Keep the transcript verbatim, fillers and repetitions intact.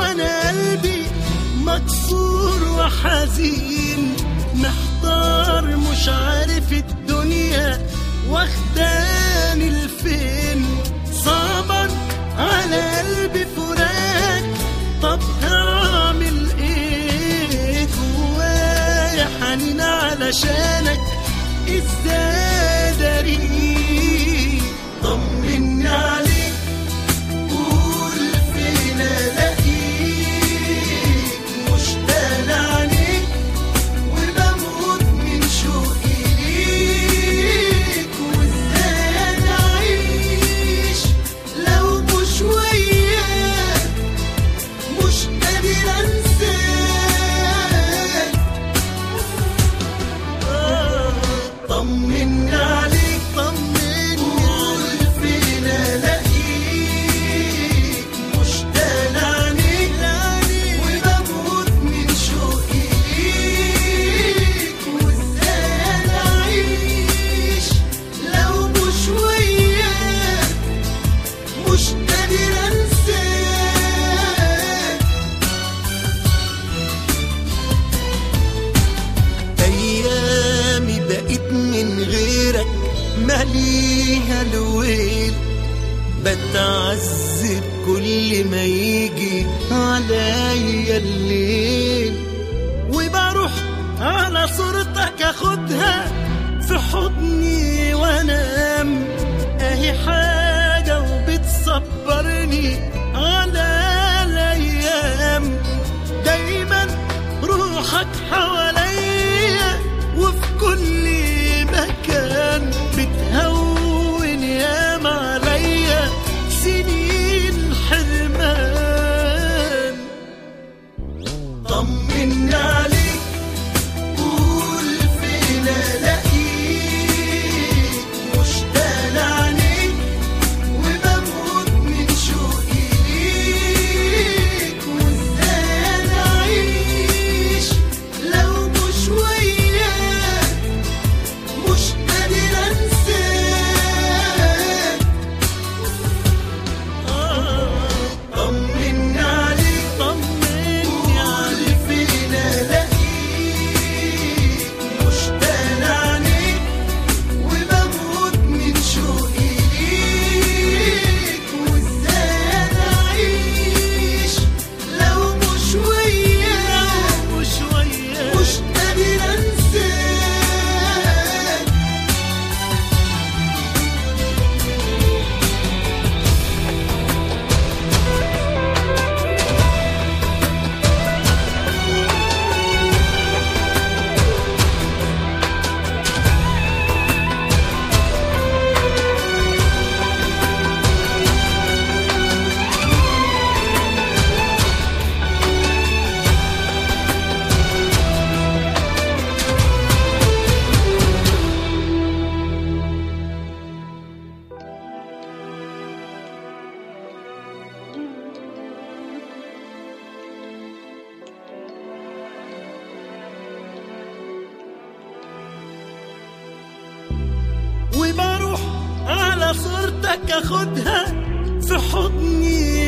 وانا قلبي مكسور وحزين، محتار مش عارف الدنيا واخداني لفين. صعبا على قلبي فراق، طب هعمل ايه؟ جوايا حنين علشانك ازاي داري؟ طمني عليك، قول فين الاقيك، مشتاق لعينيك وبموت من شوقي ليك. وازاي انا اعيش لو مش وياك، مش قادر انساك. طمني عليك، طمني، قول فين الاقيك، مشتاق لعينيك وبموت من شوقي ليك. وازاي انا اعيش لو مش وياك، مش قادر انساك. ايامي بقيت من غيرك ماليها الويل، بتعذب كل ما يجي عليا الليل. وبروح على صورتك اخدها في حضني وانام، اهي حاجة وبتصبرني على الايام. دايما روحك حواليا وفي كل مكان، بتهون ياما عليا سنين حرمان. طمني عليك، قول فين الاقيك، مشتاق لعينيك وبموت من شوقي ليك. وازاي انا اعيش لو مش وياك، مش قادر انساك. طمني عليك، طمني، قول فين الاقيك، مشتاق لعينيك وبموت من شوقي ليك. وازاي انا اعيش لو مش وياك، مش وياك، مش قادر انساك. وبروح على صورتك اخدها في حضني